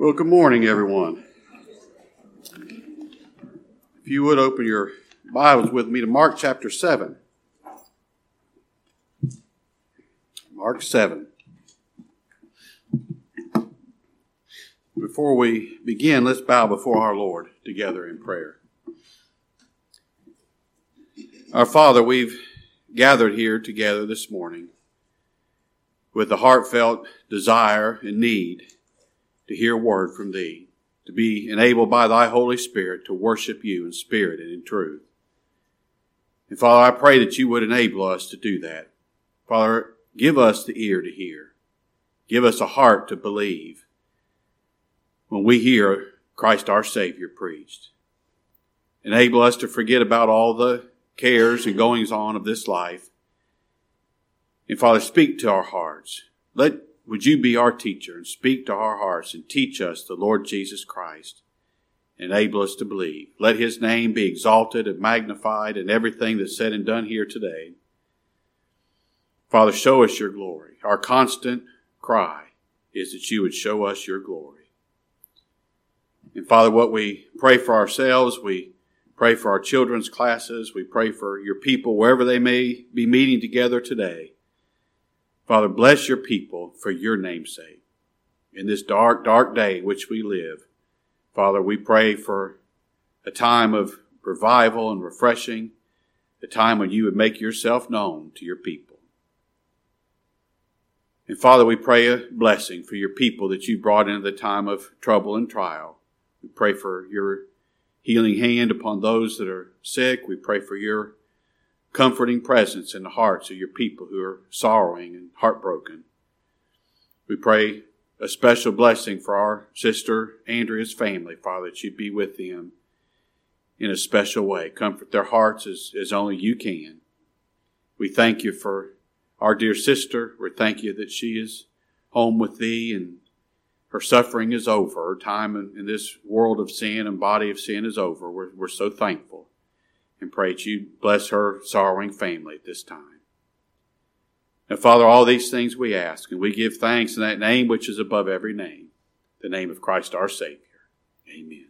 Well, good morning, everyone. If you would open your Bibles with me to Mark chapter 7. Mark 7. Before we begin, let's bow before our Lord together in prayer. Our Father, we've gathered here together this morning with a heartfelt desire and need to hear a word from Thee, to be enabled by Thy Holy Spirit to worship You in spirit and in truth. And Father, I pray that You would enable us to do that. Father, give us the ear to hear. Give us a heart to believe when we hear Christ our Savior preached. Enable us to forget about all the cares and goings on of this life. And Father, speak to our hearts. Would You be our teacher and speak to our hearts and teach us the Lord Jesus Christ. Enable us to believe. Let His name be exalted and magnified in everything that's said and done here today. Father, show us Your glory. Our constant cry is that You would show us Your glory. And Father, what we pray for ourselves, we pray for our children's classes, we pray for Your people wherever they may be meeting together today. Father, bless Your people for Your name's sake. In this dark, dark day in which we live, Father, we pray for a time of revival and refreshing, a time when You would make Yourself known to Your people. And Father, we pray a blessing for Your people that You brought into the time of trouble and trial. We pray for Your healing hand upon those that are sick. We pray for Your comforting presence in the hearts of Your people who are sorrowing and heartbroken. We pray a special blessing for our sister Andrea's family, Father, that You'd be with them in a special way. Comfort their hearts as only You can. We thank You for our dear sister. We thank You that she is home with Thee and her suffering is over. Her time in this world of sin and body of sin is over. We're so thankful. And pray that You bless her sorrowing family at this time. And Father, all these things we ask, and we give thanks in that name which is above every name, the name of Christ our Savior. Amen.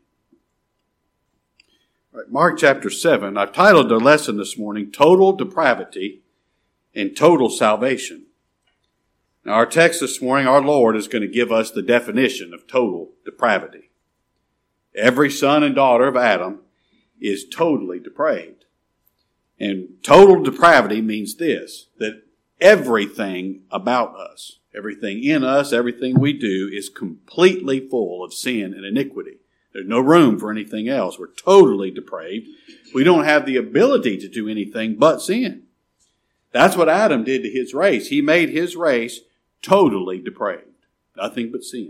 All right, Mark chapter 7, I've titled the lesson this morning, Total Depravity and Total Salvation. Now our text this morning, our Lord is going to give us the definition of total depravity. Every son and daughter of Adam is totally depraved. And total depravity means this, that everything about us, everything in us, everything we do is completely full of sin and iniquity. There's no room for anything else. We're totally depraved. We don't have the ability to do anything but sin. That's what Adam did to his race. He made his race totally depraved. Nothing but sin.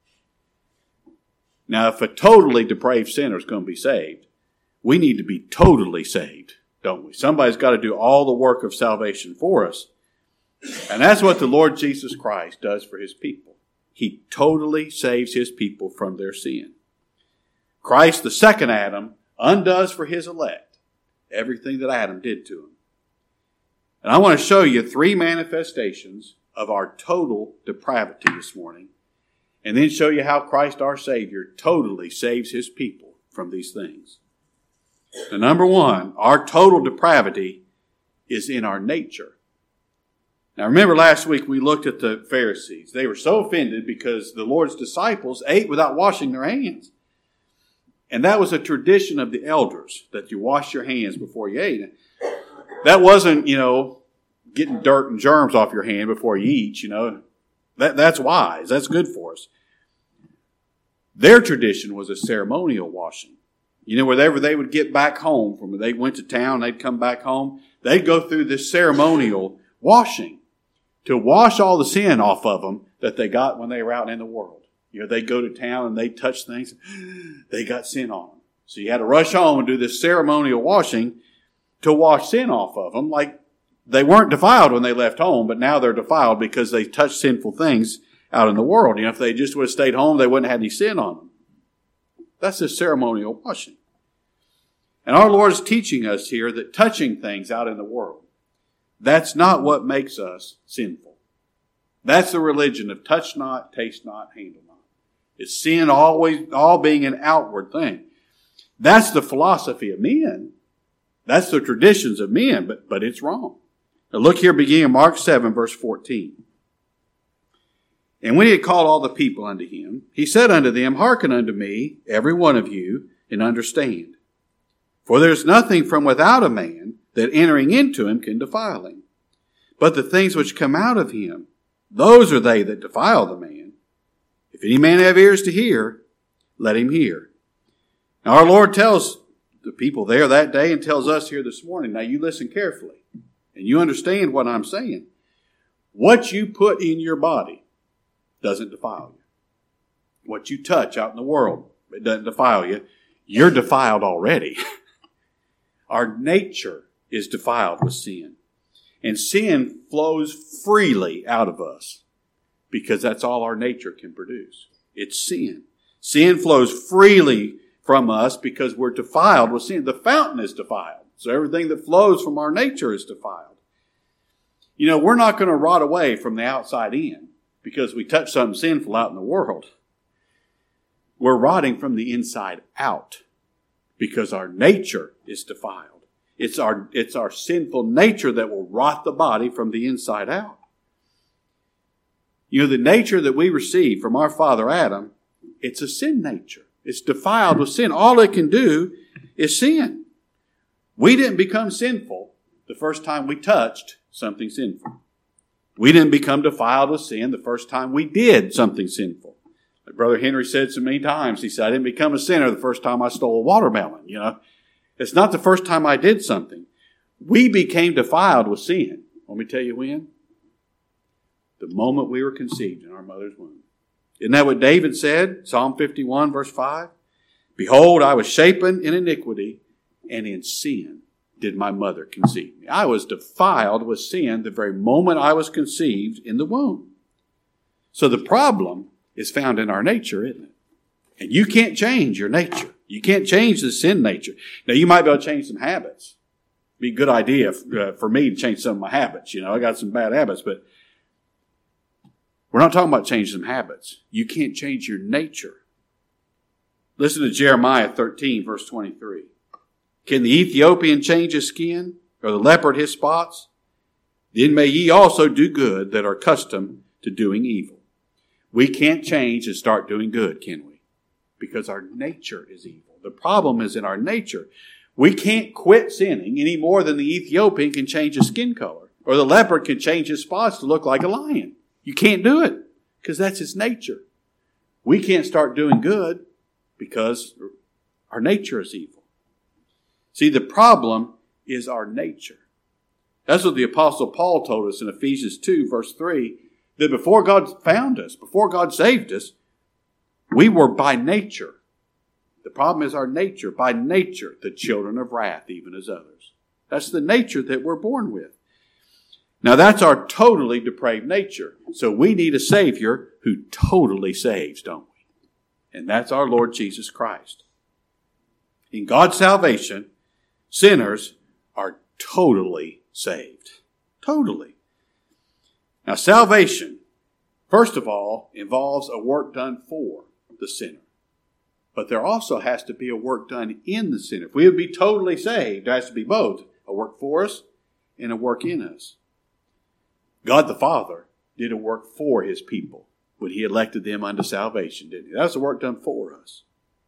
Now, if a totally depraved sinner is going to be saved, we need to be totally saved, don't we? Somebody's got to do all the work of salvation for us. And that's what the Lord Jesus Christ does for His people. He totally saves His people from their sin. Christ, the second Adam, undoes for His elect everything that Adam did to him. And I want to show you 3 manifestations of our total depravity this morning, and then show you how Christ our Savior totally saves His people from these things. Now, number 1, our total depravity is in our nature. Now, remember last week we looked at the Pharisees. They were so offended because the Lord's disciples ate without washing their hands. And that was a tradition of the elders, that you wash your hands before you ate. That wasn't, getting dirt and germs off your hand before you eat, That's wise. That's good for us. Their tradition was a ceremonial washing. Whenever they would get back home from when they went to town, they'd come back home, they'd go through this ceremonial washing to wash all the sin off of them that they got when they were out in the world. They'd go to town and they'd touch things, they got sin on them. So you had to rush home and do this ceremonial washing to wash sin off of them. Like they weren't defiled when they left home, but now they're defiled because they touched sinful things out in the world. If they just would have stayed home, they wouldn't have had any sin on them. That's a ceremonial washing. And our Lord is teaching us here that touching things out in the world, that's not what makes us sinful. That's the religion of touch not, taste not, handle not. It's sin always, all being an outward thing. That's the philosophy of men. That's the traditions of men, but it's wrong. Now look here, beginning in Mark 7, verse 14. And when he had called all the people unto him, he said unto them, Hearken unto me, every one of you, and understand. For there is nothing from without a man that entering into him can defile him. But the things which come out of him, those are they that defile the man. If any man have ears to hear, let him hear. Now our Lord tells the people there that day and tells us here this morning, now you listen carefully and you understand what I'm saying. What you put in your body doesn't defile you. What you touch out in the world, it doesn't defile you. You're defiled already. Our nature is defiled with sin. And sin flows freely out of us because that's all our nature can produce. It's sin. Sin flows freely from us because we're defiled with sin. The fountain is defiled. So everything that flows from our nature is defiled. You know, we're not going to rot away from the outside in because we touch something sinful out in the world. We're rotting from the inside out because our nature is defiled. It's our sinful nature that will rot the body from the inside out. You know, the nature that we receive from our father Adam, it's a sin nature. It's defiled with sin. All it can do is sin. We didn't become sinful the first time we touched something sinful. We didn't become defiled with sin the first time we did something sinful. Like Brother Henry said so many times, he said, I didn't become a sinner the first time I stole a watermelon, you know. It's not the first time I did something. We became defiled with sin. Let me tell you when. The moment we were conceived in our mother's womb. Isn't that what David said? Psalm 51, verse 5. Behold, I was shapen in iniquity, and in sin did my mother conceive me. I was defiled with sin the very moment I was conceived in the womb. So the problem is found in our nature, isn't it? And you can't change your nature. You can't change the sin nature. Now, you might be able to change some habits. It'd be a good idea for me to change some of my habits. You know, I got some bad habits, but we're not talking about changing some habits. You can't change your nature. Listen to Jeremiah 13, verse 23. Can the Ethiopian change his skin, or the leopard his spots? Then may ye also do good that are accustomed to doing evil. We can't change and start doing good, can we? Because our nature is evil. The problem is in our nature. We can't quit sinning any more than the Ethiopian can change his skin color, or the leopard can change his spots to look like a lion. You can't do it because that's his nature. We can't start doing good because our nature is evil. See, the problem is our nature. That's what the Apostle Paul told us in Ephesians 2, verse 3, that before God found us, before God saved us, we were by nature. The problem is our nature. By nature, the children of wrath, even as others. That's the nature that we're born with. Now, that's our totally depraved nature. So we need a Savior who totally saves, don't we? And that's our Lord Jesus Christ. In God's salvation, sinners are totally saved. Totally. Now, salvation, first of all, involves a work done for the sinner. But there also has to be a work done in the sinner. If we would be totally saved, there has to be both a work for us and a work in us. God the Father did a work for his people when he elected them unto salvation, didn't he? That was the work done for us.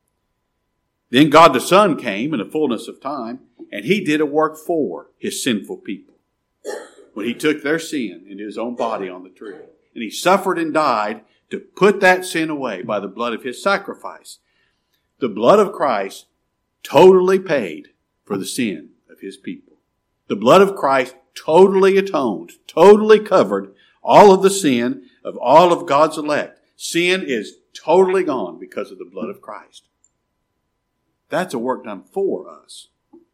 Then God the Son came in the fullness of time, and he did a work for his sinful people when he took their sin into his own body on the tree. And he suffered and died to put that sin away by the blood of his sacrifice. The blood of Christ totally paid for the sin of his people. The blood of Christ totally atoned, totally covered all of the sin of all of God's elect. Sin is totally gone because of the blood of Christ. That's a work done for us.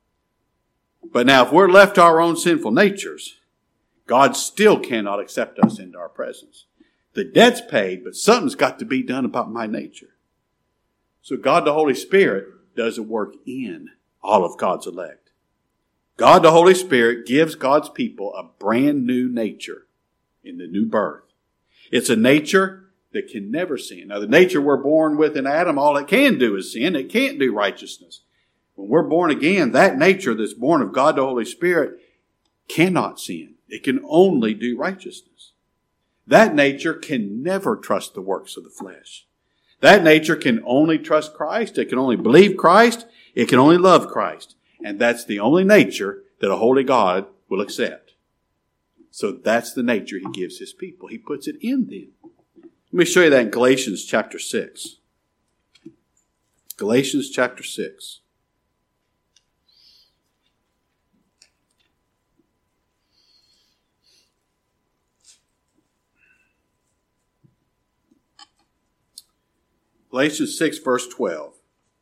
But now, if we're left to our own sinful natures, God still cannot accept us into our presence. The debt's paid, but something's got to be done about my nature. So God the Holy Spirit does a work in all of God's elect. God the Holy Spirit gives God's people a brand new nature in the new birth. It's a nature that can never sin. Now, the nature we're born with in Adam, all it can do is sin. It can't do righteousness. When we're born again, that nature that's born of God the Holy Spirit cannot sin. It can only do righteousness. That nature can never trust the works of the flesh. That nature can only trust Christ. It can only believe Christ. It can only love Christ. And that's the only nature that a holy God will accept. So that's the nature He gives His people. He puts it in them. Let me show you that in Galatians chapter 6. Galatians chapter 6. Galatians 6, verse 12.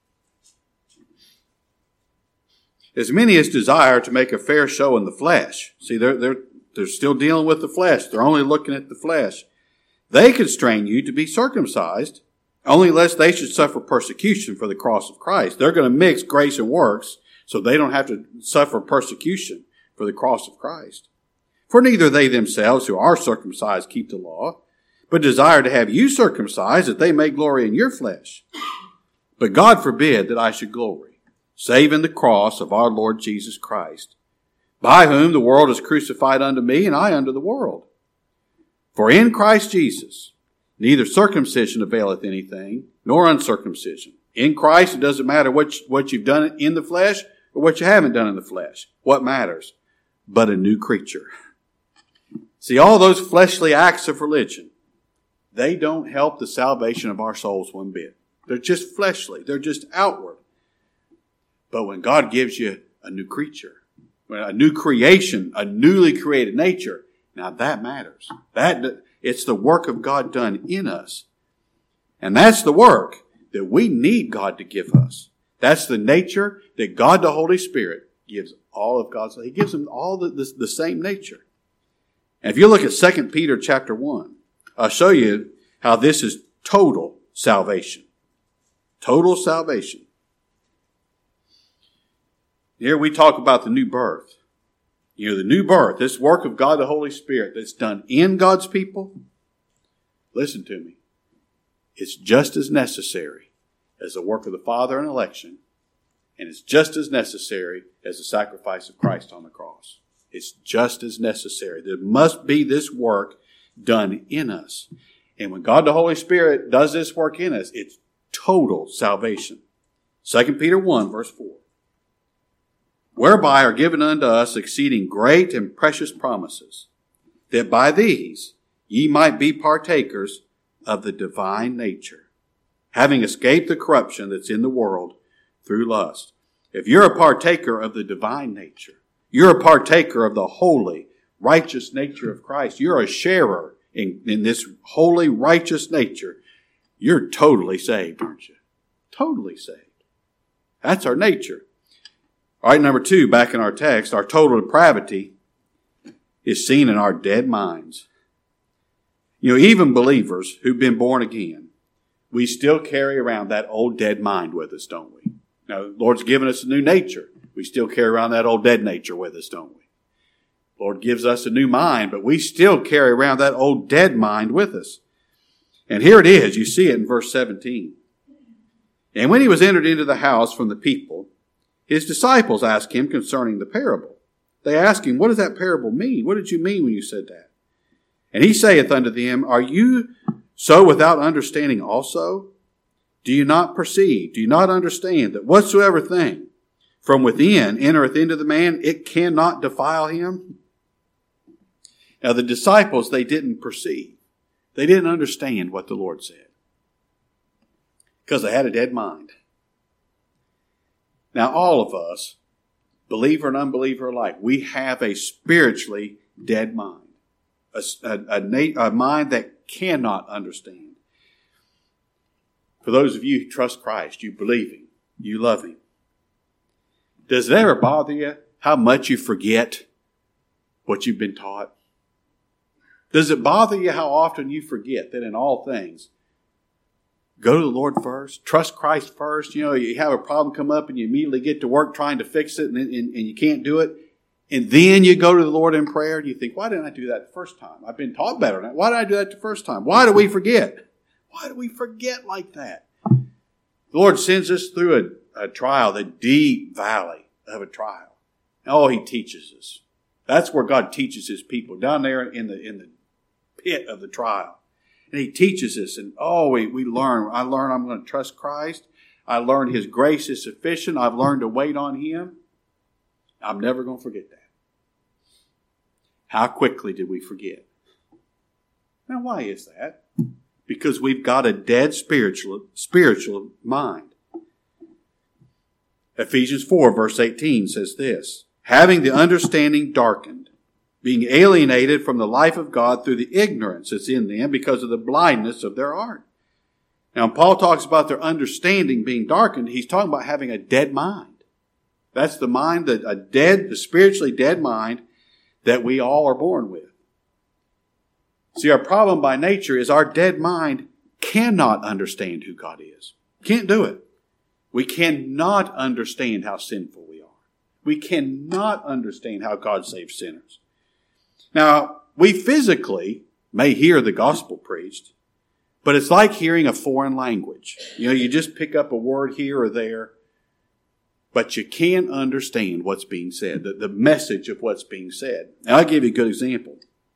As many as desire to make a fair show in the flesh. See, they're still dealing with the flesh. They're only looking at the flesh. They constrain you to be circumcised, only lest they should suffer persecution for the cross of Christ. They're going to mix grace and works so they don't have to suffer persecution for the cross of Christ. For neither they themselves who are circumcised keep the law, but desire to have you circumcised, that they may glory in your flesh. But God forbid that I should glory, save in the cross of our Lord Jesus Christ, by whom the world is crucified unto me, and I unto the world. For in Christ Jesus, neither circumcision availeth anything, nor uncircumcision. In Christ, it doesn't matter what you've done in the flesh or what you haven't done in the flesh. What matters? But a new creature. See, all those fleshly acts of religion, they don't help the salvation of our souls one bit. They're just fleshly. They're just outward. But when God gives you a new creature, a new creation, a newly created nature, now that matters. It's the work of God done in us. And that's the work that we need God to give us. That's the nature that God the Holy Spirit gives all of God's. He gives them all the same nature. And if you look at 2 Peter chapter 1, I'll show you how this is total salvation. Total salvation. Here we talk about the new birth. You know, the new birth, this work of God the Holy Spirit that's done in God's people. Listen to me. It's just as necessary as the work of the Father in election, and it's just as necessary as the sacrifice of Christ on the cross. It's just as necessary. There must be this work done in us. And when God the Holy Spirit does this work in us, it's total salvation. 2 Peter 1, verse 4. Whereby are given unto us exceeding great and precious promises, that by these ye might be partakers of the divine nature, having escaped the corruption that's in the world through lust. If you're a partaker of the divine nature, you're a partaker of the holy, righteous nature of Christ, you're a sharer in this holy, righteous nature, you're totally saved, aren't you? Totally saved. That's our nature. All right, number 2, back in our text, our total depravity is seen in our dead minds. You know, even believers who've been born again, we still carry around that old dead mind with us, don't we? Now, the Lord's given us a new nature. We still carry around that old dead nature with us, don't we? The Lord gives us a new mind, but we still carry around that old dead mind with us. And here it is. You see it in verse 17. And when he was entered into the house from the people, his disciples asked him concerning the parable. They asked him, what does that parable mean? What did you mean when you said that? And he saith unto them, are you so without understanding also? Do you not perceive? Do you not understand that whatsoever thing from within entereth into the man, it cannot defile him? Now the disciples, they didn't perceive. They didn't understand what the Lord said, because they had a dead mind. Now all of us, believer and unbeliever alike, we have a spiritually dead mind. A mind that cannot understand. For those of you who trust Christ, you believe Him, you love Him. Does it ever bother you how much you forget what you've been taught? Does it bother you how often you forget that in all things, go to the Lord first, trust Christ first? You know, you have a problem come up and you immediately get to work trying to fix it and you can't do it. And then you go to the Lord in prayer and you think, why didn't I do that the first time? I've been taught better than that. Why did I do that the first time? Why do we forget? Why do we forget like that? The Lord sends us through a trial, the deep valley of a trial. Oh, He teaches us. That's where God teaches His people, down there in the pit of the trial. And He teaches us, and we learn. I learn I'm going to trust Christ. I learned His grace is sufficient. I've learned to wait on Him. I'm never going to forget that. How quickly did we forget? Now, why is that? Because we've got a dead spiritual mind. Ephesians 4 verse 18 says this, having the understanding darkened, being alienated from the life of God through the ignorance that's in them because of the blindness of their heart. Now, when Paul talks about their understanding being darkened, he's talking about having a dead mind. That's the mind, the spiritually dead mind that we all are born with. See, our problem by nature is our dead mind cannot understand who God is. Can't do it. We cannot understand how sinful we are. We cannot understand how God saves sinners. Now, we physically may hear the gospel preached, but it's like hearing a foreign language. You just pick up a word here or there, but you can't understand what's being said, the message of what's being said. And I'll give you a good example.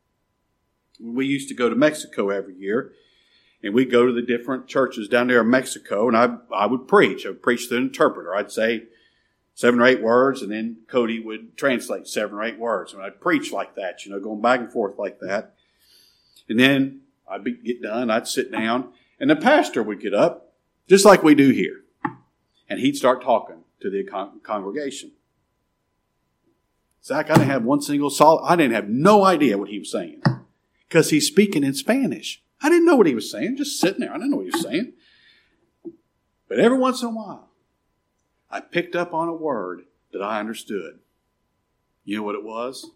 We used to go to Mexico every year, and we'd go to the different churches down there in Mexico, and I would preach. I would preach to an interpreter. I'd say 7 or 8 words, and then Cody would translate 7 or 8 words. And I'd preach like that, going back and forth like that. And then I'd get done, I'd sit down, and the pastor would get up, just like we do here. And he'd start talking to the congregation. Zach, I didn't have no idea what he was saying. Because he's speaking in Spanish. I didn't know what he was saying, just sitting there. I didn't know what he was saying. But every once in a while, I picked up on a word that I understood. You know what it was?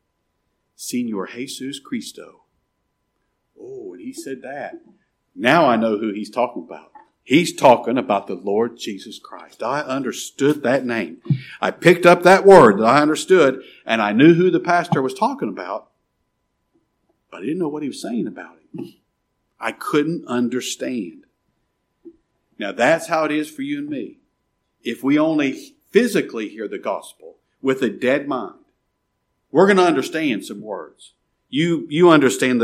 Señor Jesus Cristo. Oh, and he said that. Now I know who he's talking about. He's talking about the Lord Jesus Christ. I understood that name. I picked up that word that I understood, and I knew who the pastor was talking about, but I didn't know what he was saying about it. I couldn't understand. Now that's how it is for you and me. If we only physically hear the gospel with a dead mind, we're going to understand some words. You understand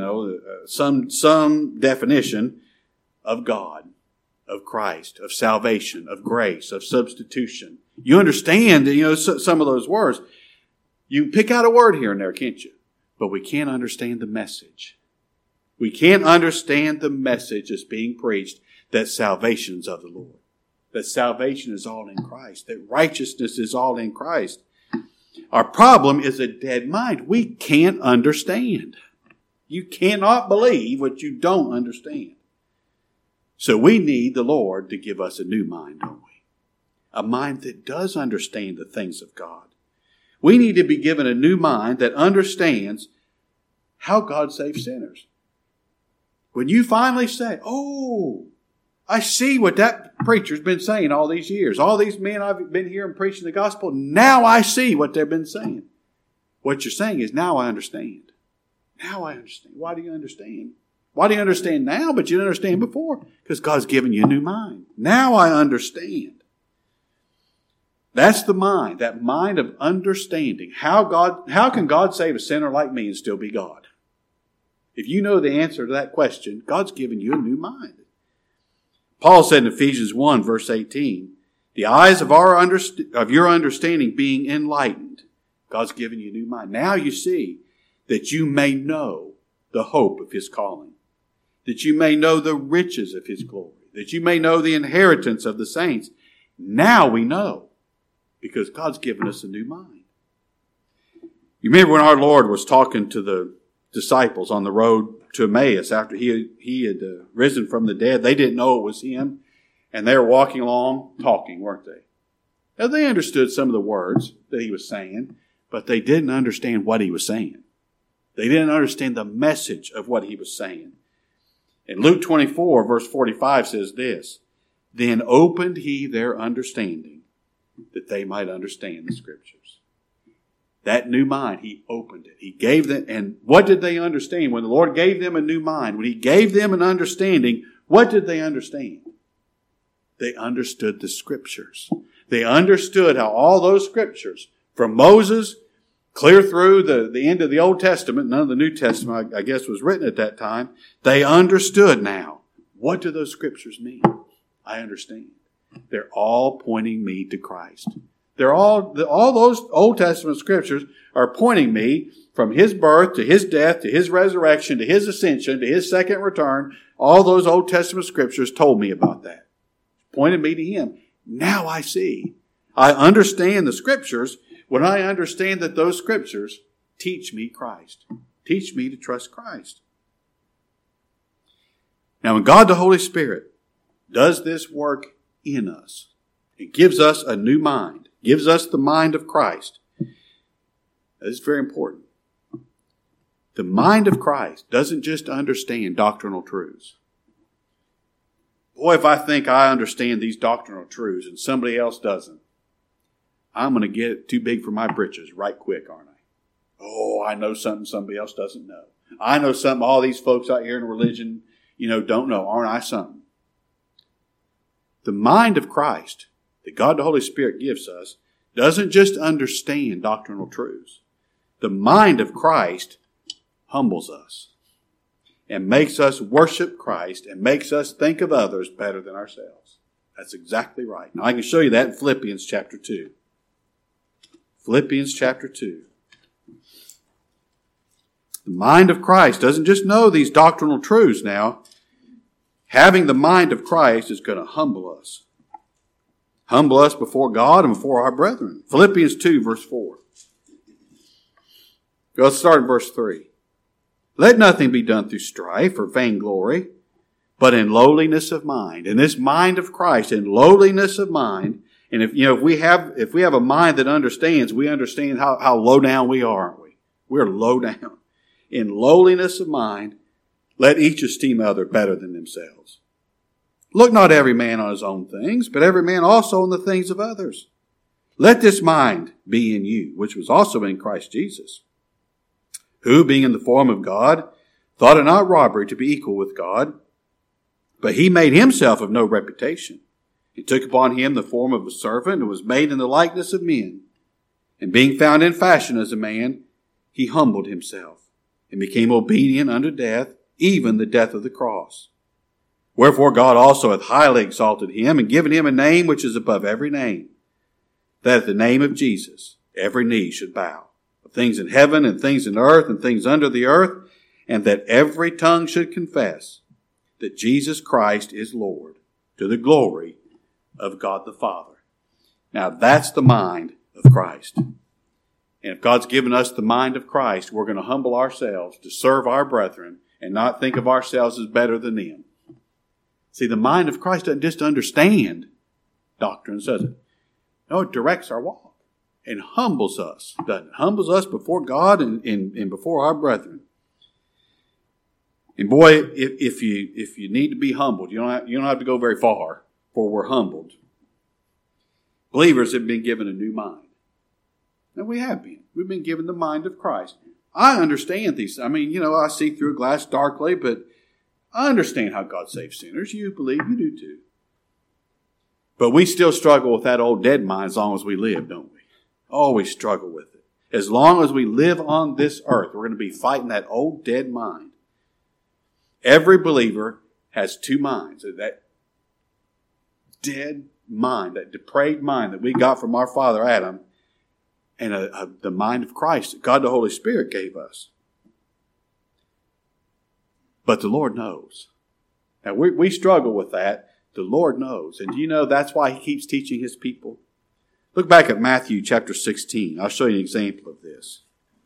some definition of God, of Christ, of salvation, of grace, of substitution. You understand, some of those words. You pick out a word here and there, can't you? But we can't understand the message. We can't understand the message that's being preached that salvation's of the Lord. That salvation is all in Christ. That righteousness is all in Christ. Our problem is a dead mind. We can't understand. You cannot believe what you don't understand. So we need the Lord to give us a new mind, don't we? A mind that does understand the things of God. We need to be given a new mind that understands how God saves sinners. When you finally say, oh, I see what that preacher's been saying all these years. All these men I've been hearing preaching the gospel, now I see what they've been saying. What you're saying is, now I understand. Now I understand. Why do you understand? Why do you understand now, but you didn't understand before? Because God's given you a new mind. Now I understand. That's the mind, that mind of understanding. How can God save a sinner like me and still be God? If you know the answer to that question, God's given you a new mind. Paul said in Ephesians 1, verse 18, the eyes of your understanding being enlightened. God's given you a new mind. Now you see that you may know the hope of His calling, that you may know the riches of His glory, that you may know the inheritance of the saints. Now we know, because God's given us a new mind. You remember when our Lord was talking to the disciples on the road to Emmaus after he had risen from the dead. They didn't know it was Him, and they were walking along talking, weren't they? Now they understood some of the words that He was saying, but they didn't understand what He was saying. They didn't understand the message of what He was saying. In Luke 24, verse 45 says this, then opened He their understanding that they might understand the Scriptures. That new mind, He opened it. He gave them, and what did they understand? When the Lord gave them a new mind, when He gave them an understanding, What did they understand? They understood the Scriptures. They understood how all those Scriptures, from Moses clear through the end of the Old Testament, none of the New Testament, I guess, was written at that time, they understood now. What do those Scriptures mean? I understand. They're all pointing me to Christ. All those Old Testament Scriptures are pointing me from His birth to His death to His resurrection to His ascension to His second return. All those Old Testament Scriptures told me about that. Pointed me to Him. Now I see. I understand the Scriptures when I understand that those Scriptures teach me Christ. Teach me to trust Christ. Now when God the Holy Spirit does this work in us, it gives us a new mind, gives us the mind of Christ. That is very important. The mind of Christ doesn't just understand doctrinal truths. Boy, if I think I understand these doctrinal truths and somebody else doesn't, I'm going to get it too big for my britches right quick, aren't I? Oh, I know something somebody else doesn't know. I know something all these folks out here in religion, don't know. Aren't I something? The mind of Christ that God the Holy Spirit gives us doesn't just understand doctrinal truths. The mind of Christ humbles us and makes us worship Christ and makes us think of others better than ourselves. That's exactly right. Now I can show you that in Philippians chapter 2. Philippians chapter 2. The mind of Christ doesn't just know these doctrinal truths now. Having the mind of Christ is going to humble us. Humble us before God and before our brethren. Philippians 2 verse 4. Let's start in verse 3. Let nothing be done through strife or vainglory, but in lowliness of mind. And this mind of Christ, in lowliness of mind, and if we have a mind that understands, we understand how low down we are, aren't we? We're low down. In lowliness of mind, let each esteem other better than themselves. Look not every man on his own things, but every man also on the things of others. Let this mind be in you, which was also in Christ Jesus, who, being in the form of God, thought it not robbery to be equal with God, but he made himself of no reputation. He took upon him the form of a servant and was made in the likeness of men. And being found in fashion as a man, he humbled himself and became obedient unto death, even the death of the cross. Wherefore God also hath highly exalted him and given him a name which is above every name, that at the name of Jesus every knee should bow, of things in heaven and things in earth and things under the earth, and that every tongue should confess that Jesus Christ is Lord, to the glory of God the Father. Now that's the mind of Christ. And if God's given us the mind of Christ, we're going to humble ourselves to serve our brethren and not think of ourselves as better than them. See, the mind of Christ doesn't just understand doctrines, does it? No, it directs our walk and humbles us, doesn't it? Humbles us before God and before our brethren. And boy, if you need to be humbled, you don't have to go very far before we're humbled. Believers have been given a new mind. And we have been. We've been given the mind of Christ. I understand these. I mean, I see through a glass darkly, but I understand how God saves sinners. You believe, you do too. But we still struggle with that old dead mind as long as we live, don't we? Always struggle with it. As long as we live on this earth, we're going to be fighting that old dead mind. Every believer has two minds. That dead mind, that depraved mind that we got from our father Adam, and the mind of Christ that God the Holy Spirit gave us. But the Lord knows. Now we struggle with that. The Lord knows. And do you know that's why he keeps teaching his people? Look back at Matthew chapter 16. I'll show you an example of this.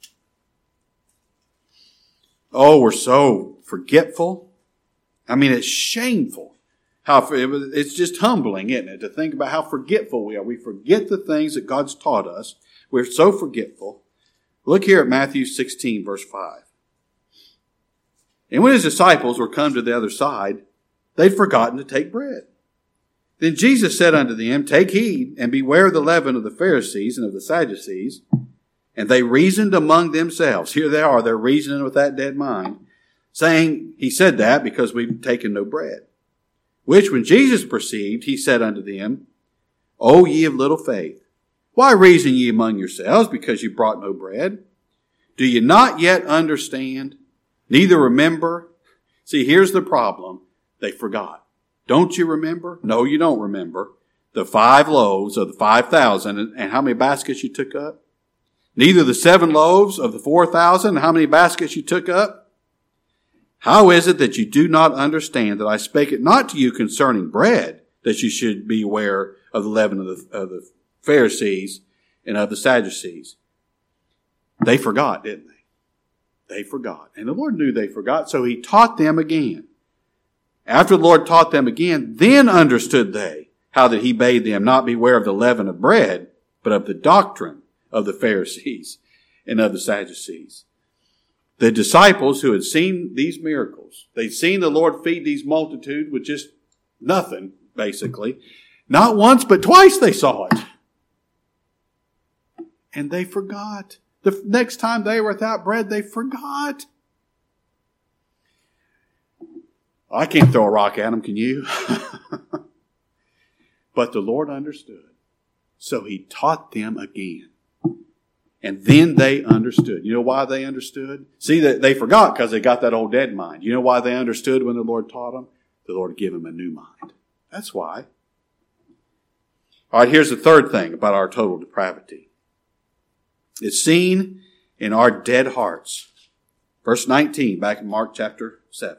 Oh, we're so forgetful. I mean, it's shameful. It's just humbling, isn't it, to think about how forgetful we are. We forget the things that God's taught us. We're so forgetful. Look here at Matthew 16, verse 5. And when his disciples were come to the other side, they'd forgotten to take bread. Then Jesus said unto them, Take heed, and beware of the leaven of the Pharisees and of the Sadducees. And they reasoned among themselves. Here they are, they're reasoning with that dead mind, saying, he said that because we've taken no bread. Which when Jesus perceived, he said unto them, O ye of little faith, why reason ye among yourselves, because you brought no bread? Do you not yet understand, neither remember? See, here's the problem. They forgot. Don't you remember? No, you don't remember. The 5 loaves of the 5,000, and how many baskets you took up? Neither the 7 loaves of the 4,000, and how many baskets you took up? How is it that you do not understand that I spake it not to you concerning bread, that you should be aware of the leaven of the Pharisees and of the Sadducees? They forgot, didn't they? They forgot. And the Lord knew they forgot, so he taught them again. After the Lord taught them again, then understood they how that he bade them not beware of the leaven of bread, but of the doctrine of the Pharisees and of the Sadducees. The disciples who had seen these miracles, they'd seen the Lord feed these multitude with just nothing, basically. Not once, but twice they saw it. And they forgot. The next time they were without bread, they forgot. I can't throw a rock at them, can you? But the Lord understood. So he taught them again. And then they understood. You know why they understood? See, that they forgot because they got that old dead mind. You know why they understood when the Lord taught them? The Lord gave them a new mind. That's why. All right, here's the third thing about our total depravity. It's seen in our dead hearts. Verse 19, back in Mark chapter 7.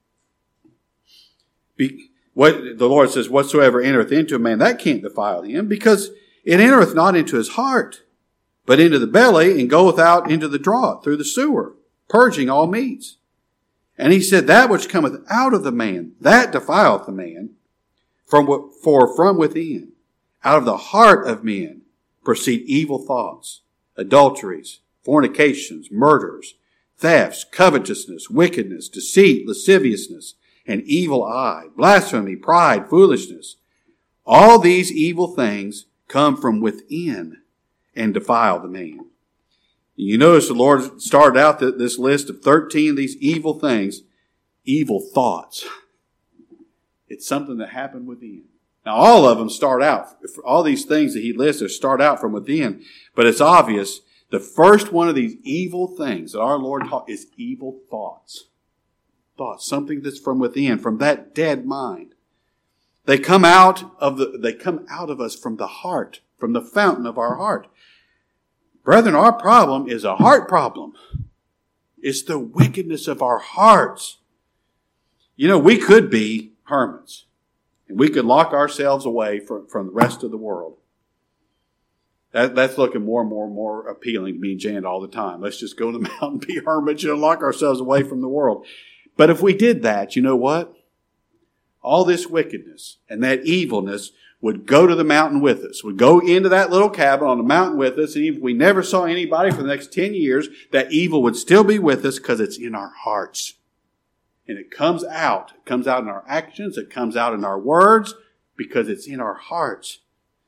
What the Lord says, whatsoever entereth into a man, that can't defile him, because it entereth not into his heart, but into the belly, and goeth out into the draught through the sewer, purging all meats. And he said, that which cometh out of the man, that defileth the man, for from within, out of the heart of men, proceed evil thoughts, adulteries, fornications, murders, thefts, covetousness, wickedness, deceit, lasciviousness, an evil eye, blasphemy, pride, foolishness. All these evil things come from within and defile the man. You notice the Lord started out this list of 13 of these evil things, evil thoughts. It's something that happened within. Now all of them start out, all these things that he listed start out from within, but it's obvious the first one of these evil things that our Lord taught is evil thoughts. Thoughts, something that's from within, from that dead mind. They come out of us from the heart, from the fountain of our heart. Brethren, our problem is a heart problem. It's the wickedness of our hearts. You know, we could be hermits, and we could lock ourselves away from the rest of the world. That's looking more and more appealing to me and Jan all the time. Let's just go to the mountain, be hermits, and lock ourselves away from the world. But if we did that, you know what? All this wickedness and that evilness would go to the mountain with us, would go into that little cabin on the mountain with us, and even if we never saw anybody for the next 10 years, that evil would still be with us because it's in our hearts. And it comes out. It comes out in our actions. It comes out in our words because it's in our hearts.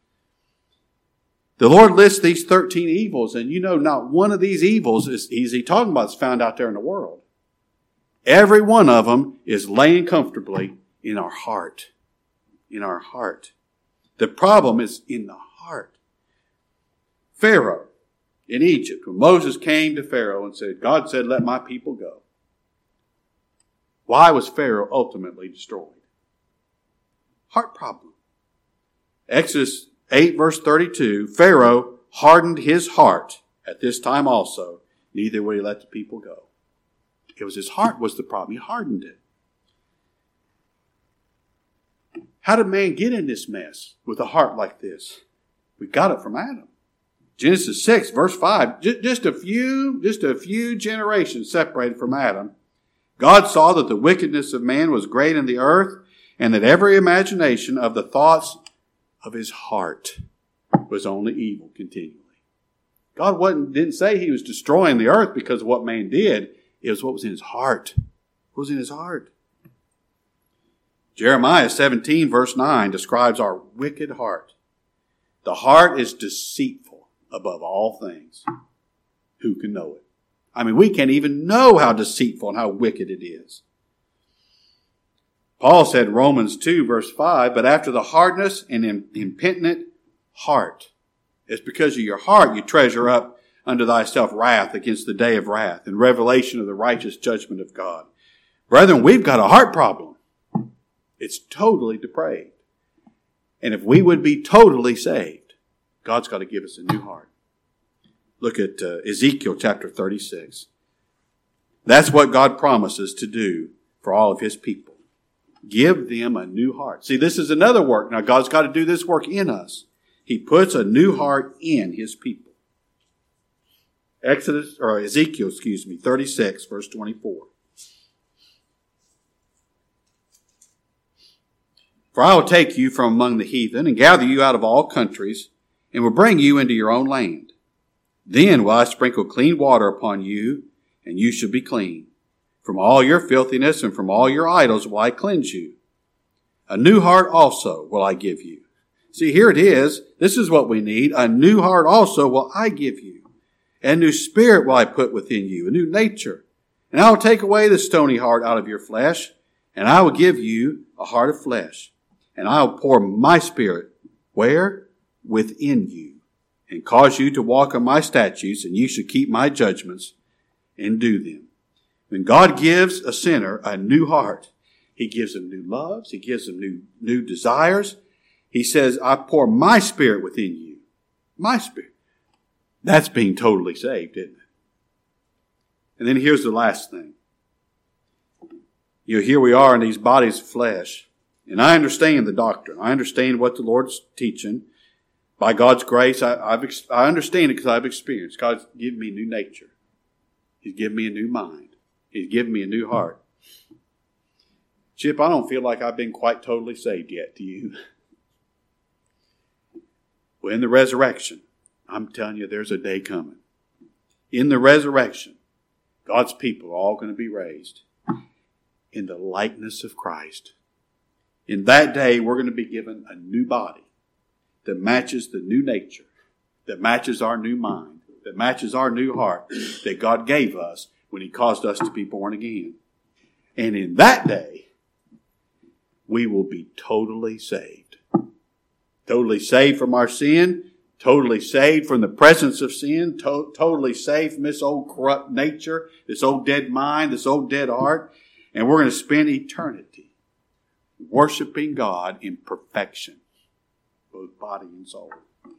The Lord lists these 13 evils, and you know not one of these evils is he talking about is found out there in the world. Every one of them is laying comfortably in our heart. In our heart. The problem is in the heart. Pharaoh in Egypt, when Moses came to Pharaoh and said, God said, let my people go. Why was Pharaoh ultimately destroyed? Heart problem. Exodus 8 verse 32, Pharaoh hardened his heart at this time also, neither would he let the people go. It was his heart was the problem. He hardened it. How did man get in this mess with a heart like this? We got it from Adam. Genesis 6 verse 5, just a few generations separated from Adam. God saw that the wickedness of man was great in the earth, and that every imagination of the thoughts of his heart was only evil continually. God didn't say he was destroying the earth because of what man did. It was what was in his heart. What was in his heart? Jeremiah 17 verse 9 describes our wicked heart. The heart is deceitful above all things. Who can know it? I mean, we can't even know how deceitful and how wicked it is. Paul said in Romans 2 verse 5, but after the hardness and impenitent heart. It's because of your heart you treasure up unto thyself wrath against the day of wrath and revelation of the righteous judgment of God. Brethren, we've got a heart problem. It's totally depraved. And if we would be totally saved, God's got to give us a new heart. Look at Ezekiel chapter 36. That's what God promises to do for all of his people. Give them a new heart. See, this is another work. Now, God's got to do this work in us. He puts a new heart in his people. Ezekiel 36, verse 24. For I will take you from among the heathen and gather you out of all countries and will bring you into your own land. Then will I sprinkle clean water upon you, and you shall be clean. From all your filthiness and from all your idols will I cleanse you. A new heart also will I give you. See, here it is. This is what we need. A new heart also will I give you. And a new spirit will I put within you, a new nature. And I will take away the stony heart out of your flesh, and I will give you a heart of flesh. And I will pour my spirit, where? Within you, and cause you to walk on my statutes, and you shall keep my judgments and do them. When God gives a sinner a new heart, he gives them new loves, he gives them new desires. He says, I pour my spirit within you. My spirit. That's being totally saved, isn't it? And then here's the last thing. Here we are in these bodies of flesh. And I understand the doctrine. I understand what the Lord's teaching. By God's grace, I understand it because I've experienced. God's given me a new nature. He's given me a new mind. He's given me a new heart. Chip, I don't feel like I've been quite totally saved yet, do you? Well, in the resurrection, I'm telling you, there's a day coming. In the resurrection, God's people are all going to be raised in the likeness of Christ. In that day, we're going to be given a new body that matches the new nature, that matches our new mind, that matches our new heart that God gave us when he caused us to be born again. And in that day, we will be totally saved. Totally saved from our sin, totally saved from the presence of sin, totally saved from this old corrupt nature, this old dead mind, this old dead heart. And we're going to spend eternity worshiping God in perfection, both body and soul.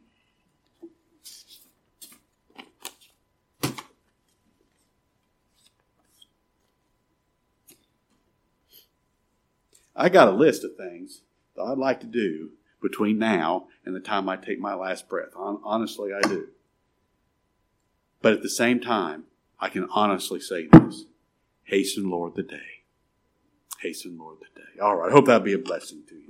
I got a list of things that I'd like to do between now and the time I take my last breath. Honestly, I do. But at the same time, I can honestly say this. Hasten, Lord, the day. Hasten, Lord, the day. All right. I hope that'll be a blessing to you.